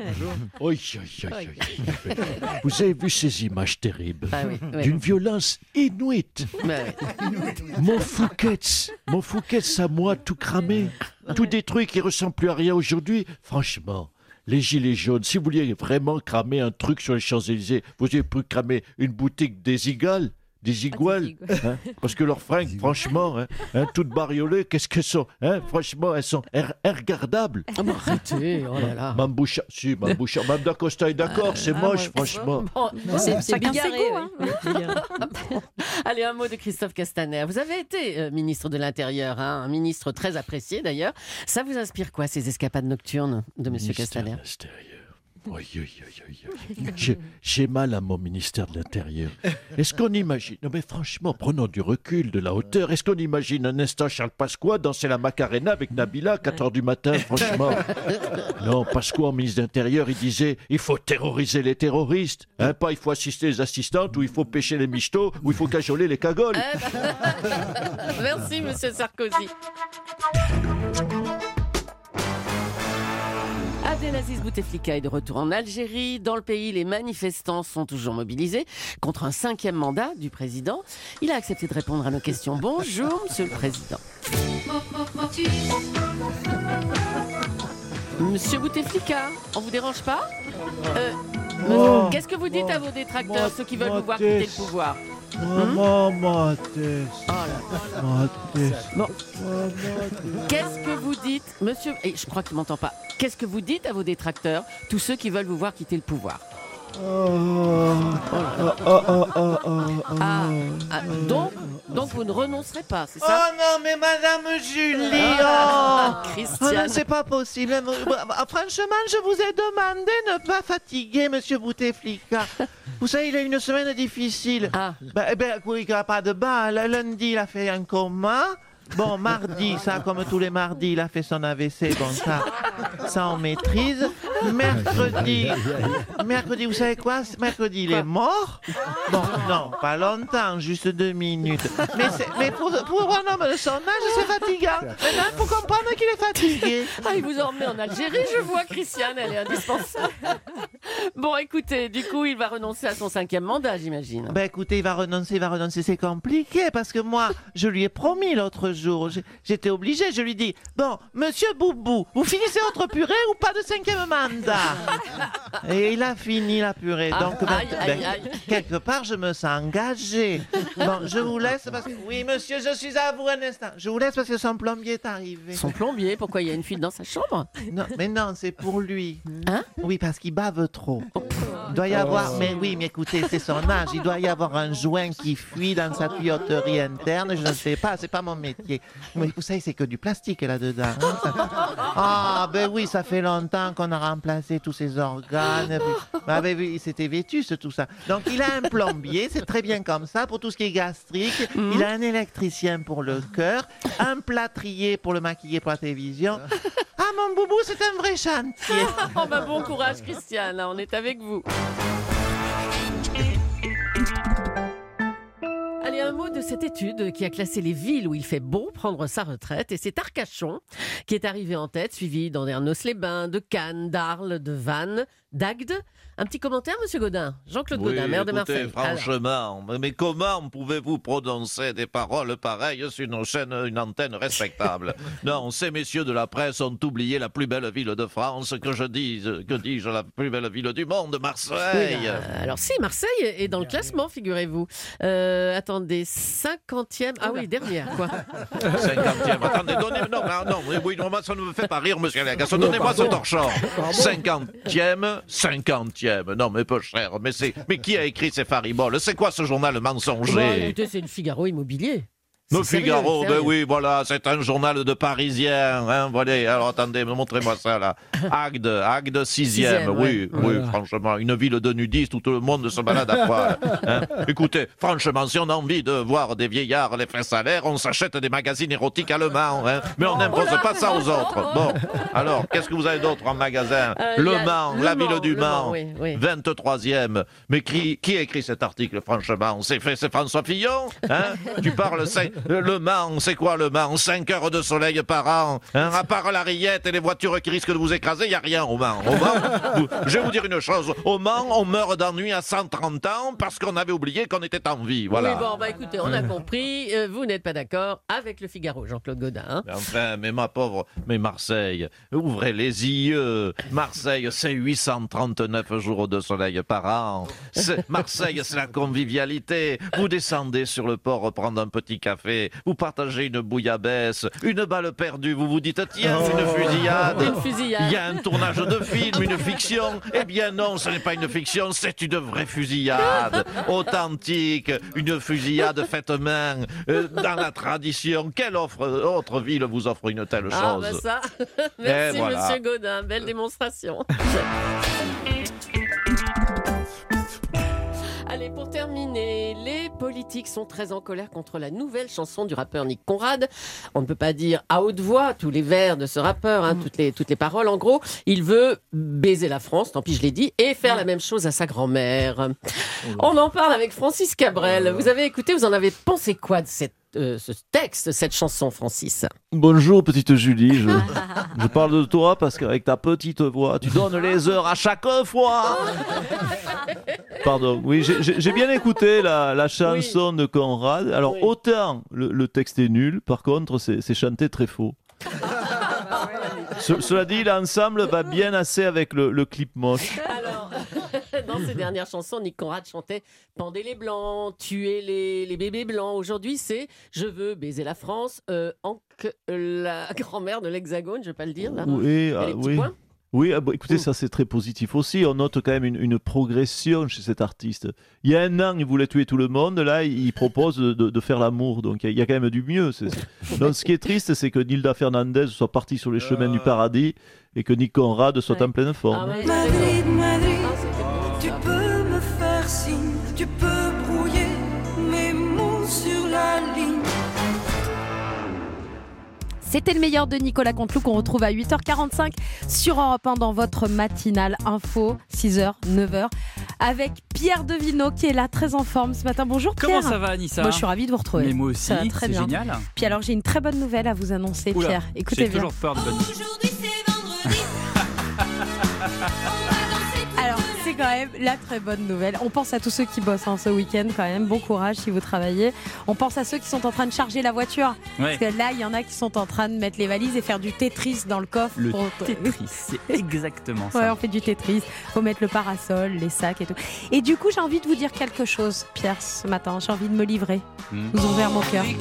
Vous avez vu ces images terribles d'une violence inuite. Mon Fouquet's à moi tout cramé, tout détruit qui ressemble plus à rien aujourd'hui. Franchement, les gilets jaunes, si vous vouliez vraiment cramer un truc sur les Champs-Élysées, vous avez pu cramer une boutique des Iguales. Des iguales, parce que leurs fringues, franchement, toutes bariolées, qu'est-ce qu'elles sont, franchement, elles sont regardables. Arrêtez, oh là là. Mamboucha, Mme Dacosta est d'accord, c'est moche, franchement. Bon, c'est bigarré. Allez, un mot de Christophe Castaner. Vous avez été ministre de l'Intérieur, un ministre très apprécié d'ailleurs. Ça vous inspire quoi, ces escapades nocturnes de M. Castaner? J'ai mal à mon ministère de l'Intérieur. Est-ce qu'on imagine, non mais franchement, prenons du recul, de la hauteur, est-ce qu'on imagine un instant Charles Pasqua danser la Macarena avec Nabila à 4h du matin, franchement? Non, Pasqua, en ministre de l'Intérieur, il disait, il faut terroriser les terroristes, pas il faut assister les assistantes, ou il faut pêcher les michetots, ou il faut cajoler les cagoles. Merci, monsieur Sarkozy. Abdelaziz Bouteflika est de retour en Algérie. Dans le pays, les manifestants sont toujours mobilisés contre un 5e mandat du président. Il a accepté de répondre à nos questions. Bonjour, monsieur le président. Monsieur Bouteflika, on vous dérange pas? Qu'est-ce que vous dites à vos détracteurs, ceux qui veulent vous voir quitter le pouvoir? Qu'est-ce que vous dites, monsieur? Et je crois qu'il m'entend pas. Qu'est-ce que vous dites à vos détracteurs, tous ceux qui veulent vous voir quitter le pouvoir? Donc vous ne renoncerez pas, c'est ça? Oh non, mais Madame Julie, Christiane. c'est pas possible. Franchement, je vous ai demandé de ne pas fatiguer Monsieur Bouteflika. Vous savez, il a une semaine difficile. Oui, il n'a pas de bas. Lundi, il a fait un coma. Bon, mardi, ça, comme tous les mardis, il a fait son AVC. Bon, ça on maîtrise. Mercredi, vous savez quoi? Mercredi, il est mort. Bon, non, pas longtemps, juste 2 minutes. Mais pour un homme de son âge, c'est fatigant. Maintenant, il faut comprendre qu'il est fatigué. Il vous a emmené en Algérie, je vois, Christiane, elle est indispensable. Bon, écoutez, du coup, il va renoncer à son 5e mandat, j'imagine. Écoutez, il va renoncer, c'est compliqué, parce que moi, je lui ai promis l'autre jour, j'étais obligé, je lui dis, bon, monsieur Boubou, vous finissez votre purée ou pas de 5e mandat? Et il a fini la purée, donc quelque part, je me sens engagé. Bon, je vous laisse, parce que... Oui, monsieur, je suis à vous un instant. Je vous laisse parce que son plombier est arrivé. Son plombier? Pourquoi, il y a une fuite dans sa chambre? Non, mais non, c'est pour lui. Oui, parce qu'il bave trop. Il doit y avoir, mais écoutez, c'est son âge, il doit y avoir un joint qui fuit dans sa tuyauterie interne, je ne sais pas, c'est pas mon métier. Mais vous savez, c'est que du plastique là-dedans. Oui, ça fait longtemps qu'on a remplacé tous ses organes. Oui, c'était vétuste tout ça. Donc il a un plombier, c'est très bien comme ça, pour tout ce qui est gastrique. Il a un électricien pour le cœur, un plâtrier pour le maquiller pour la télévision. Mon boubou, c'est un vrai chantier. Bon courage, Christiane, on est avec vous. Allez, un mot de cette étude qui a classé les villes où il fait beau prendre sa retraite. Et c'est Arcachon qui est arrivé en tête, suivi d'Andernos-les-Bains, de Cannes, d'Arles, de Vannes, d'Agde. Un petit commentaire, monsieur Gaudin? Jean-Claude Gaudin, maire de Marseille. Franchement, mais comment pouvez-vous prononcer des paroles pareilles sur une antenne respectable? Non, ces messieurs de la presse ont oublié la plus belle ville de France, que dis-je, la plus belle ville du monde, Marseille. Oui, alors si, Marseille est dans le classement, figurez-vous. Attendez, 50e, dernière, quoi. 50e, attendez, non, ça ne me fait pas rire, monsieur Lagasson, donnez-moi son torchon. 50e. Non, mais peu cher. Mais qui a écrit ces fariboles? C'est quoi ce journal mensonger? Écoutez, c'est le Figaro Immobilier. Le C'est Figaro, sérieux. ben oui, voilà, c'est un journal de Parisien. Hein, voilà. Alors attendez, montrez-moi ça là. Agde 6e, Sixième, oui, ouais. oui, Voilà. franchement, une ville de nudistes où tout le monde se balade à poil. Hein. Écoutez, franchement, si on a envie de voir des vieillards les fesses à l'air, on s'achète des magazines érotiques allemands. Hein. Mais on n'impose pas ça aux autres. Bon, alors, qu'est-ce que vous avez d'autre en magasin? Il y Le a Mans, Le la Mans, ville du Le Mans, Mans, oui, oui. 23e. Mais qui a écrit cet article, franchement? C'est François Fillon? Hein. Tu parles, le Mans, c'est quoi le Mans? 5 heures de soleil par an. Hein. À part la rillette et les voitures qui risquent de vous écraser, il n'y a rien au Mans. Je vais vous dire une chose. Au Mans, on meurt d'ennui à 130 ans parce qu'on avait oublié qu'on était en vie. Voilà. Oui, bon, bah écoutez, on a compris. Vous n'êtes pas d'accord avec le Figaro, Jean-Claude Gaudin. Hein. Mais enfin, mais ma pauvre, mais Marseille, ouvrez les yeux. Marseille, c'est 839 jours de soleil par an. Marseille, c'est la convivialité. Vous descendez sur le port prendre un petit café, vous partagez une bouillabaisse, une balle perdue, vous vous dites tiens, une fusillade. Une fusillade. Il y a un tournage de film, une fiction. Eh bien non, ce n'est pas une fiction, c'est une vraie fusillade. Authentique, une fusillade faite main, dans la tradition. Quelle autre ville vous offre une telle chose? Ah, bah ça. Merci, Et voilà. monsieur Gaudin. Belle démonstration. Allez, pour terminer, les politiques sont très en colère contre la nouvelle chanson du rappeur Nick Conrad. On ne peut pas dire à haute voix tous les vers de ce rappeur, hein, toutes les paroles. En gros, il veut baiser la France, tant pis je l'ai dit, et faire la même chose à sa grand-mère. On en parle avec Francis Cabrel. Vous avez écouté, vous en avez pensé quoi de ce texte, cette chanson, Francis? Bonjour petite Julie, je parle de toi parce qu'avec ta petite voix, tu donnes les heures à chaque fois. Pardon, oui, j'ai bien écouté la chanson de Conrad. Alors autant le texte est nul, par contre c'est chanté très faux. Cela dit, l'ensemble va bien assez avec le clip moche. Alors, dans ses dernières chansons, Nick Conrad chantait « Pendez les blancs, tuez les bébés blancs ». Aujourd'hui, c'est « Je veux baiser la France », la grand-mère de l'Hexagone, je ne vais pas le dire. Là. Oui, Il y a les petits points. Oui, écoutez, ça c'est très positif aussi. On note quand même une progression chez cet artiste. Il y a un an, il voulait tuer tout le monde. Là, il propose de faire l'amour. Donc il y a quand même du mieux. Donc ce qui est triste, c'est que Nilda Fernandez soit partie sur les chemins du paradis et que Nick Conrad soit en pleine forme. Madrid, tu peux me faire signe, tu peux brouiller mes mots sur la ligne. C'était le meilleur de Nicolas Canteloup qu'on retrouve à 8h45 sur Europe 1 dans votre matinale info, 6h, 9h, avec Pierre Devinot qui est là, très en forme ce matin. Bonjour Pierre. Comment ça va Anissa? Moi je suis ravie de vous retrouver. Mais moi aussi, ça va très c'est bien. génial. Puis alors j'ai une très bonne nouvelle à vous annoncer. Oula, Pierre. Écoutez j'ai bien. toujours peur de bonne nouvelle. Alors c'est quand même la très bonne nouvelle. On pense à tous ceux qui bossent ce week-end quand même. Bon courage si vous travaillez. On pense à ceux qui sont en train de charger la voiture. Ouais. Parce que là il y en a qui sont en train de mettre les valises et faire du Tetris dans le coffre. Le Tetris, c'est exactement ça. Ouais, on fait du Tetris. Faut mettre le parasol, les sacs et tout. Et du coup j'ai envie de vous dire quelque chose, Pierre, ce matin. J'ai envie de me livrer. Vous ouvrir mon cœur.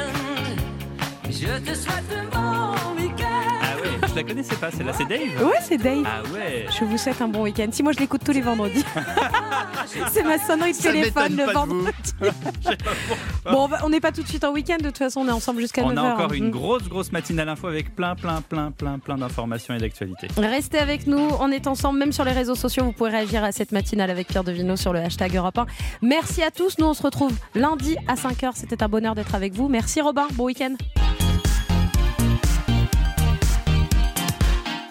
Je te souhaite un bon week-end. Ah ouais, je la connaissais pas, celle-là, c'est Dave? Ouais, c'est Dave. Ah ouais. Je vous souhaite un bon week-end. Si moi je l'écoute tous les vendredis. C'est ma sonnerie de téléphone le vendredi. Bon, on n'est pas tout de suite en week-end. De toute façon, on est ensemble jusqu'à 9h. On a encore une grosse matinale info avec plein d'informations et d'actualités. Restez avec nous. On est ensemble, même sur les réseaux sociaux. Vous pouvez réagir à cette matinale avec Pierre Devinot sur le hashtag Europe 1. Merci à tous. Nous, on se retrouve lundi à 5h. C'était un bonheur d'être avec vous. Merci Robin. Bon week-end.